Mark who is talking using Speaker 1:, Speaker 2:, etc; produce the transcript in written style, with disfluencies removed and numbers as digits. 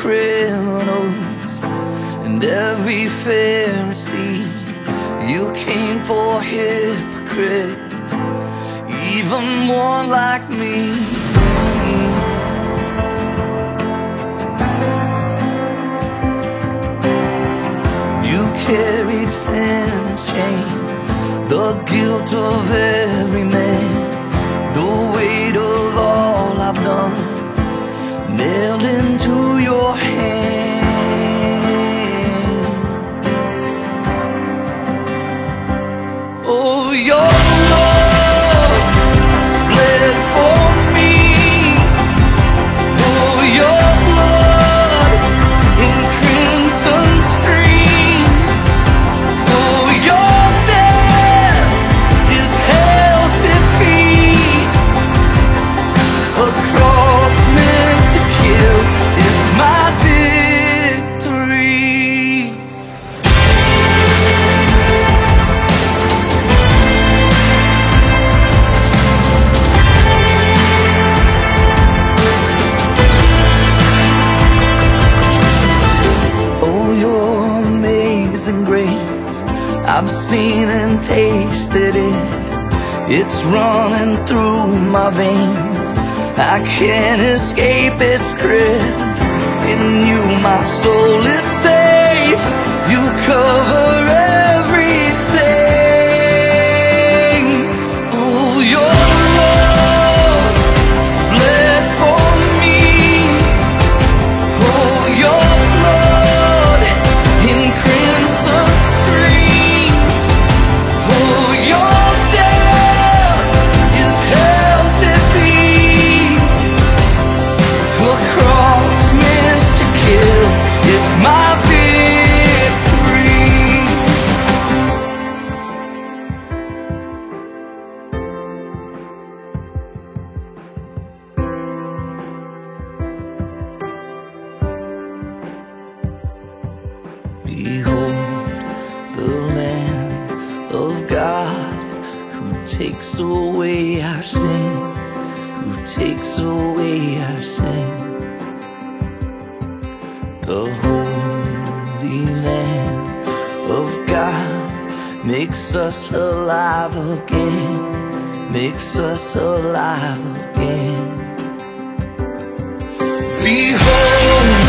Speaker 1: criminals and every Pharisee. You came for hypocrites, even one like me. You carried sin and shame, the guilt of every man, the weight of all I've done, nailed into your hand. Oh, your love bled for me. Oh, your blood in crimson streams. Oh, your death is hell's defeat. A cross meant to kill is my victory. Oh, your amazing grace, I've seen and tasted it. It's running through my veins, I can't escape its grip. In you my soul is safe, you cover everything. Oh, your love bled for me. Oh, your blood in crimson streams. Oh, your death is hell's defeat. A cross meant to kill is my victory. Behold the Lamb of God who takes away our sin, who takes away our sin. The Holy Lamb of God makes us alive again, makes us alive again. Behold